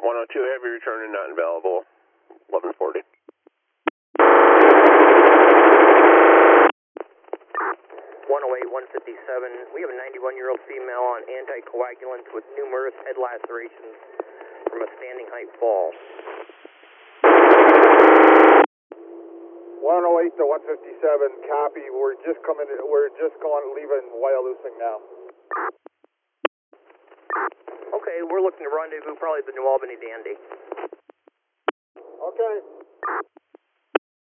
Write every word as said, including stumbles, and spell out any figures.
one oh two, heavy returning, not available, eleven forty. one oh eight, one fifty-seven, we have a ninety-one-year-old female on anticoagulants with numerous head lacerations from a standing height fall. one oh eight to one fifty-seven, copy. We're just coming, we're just going, leaving Wyalusing now. Okay, we're looking to rendezvous probably at the New Albany Dandy. Okay.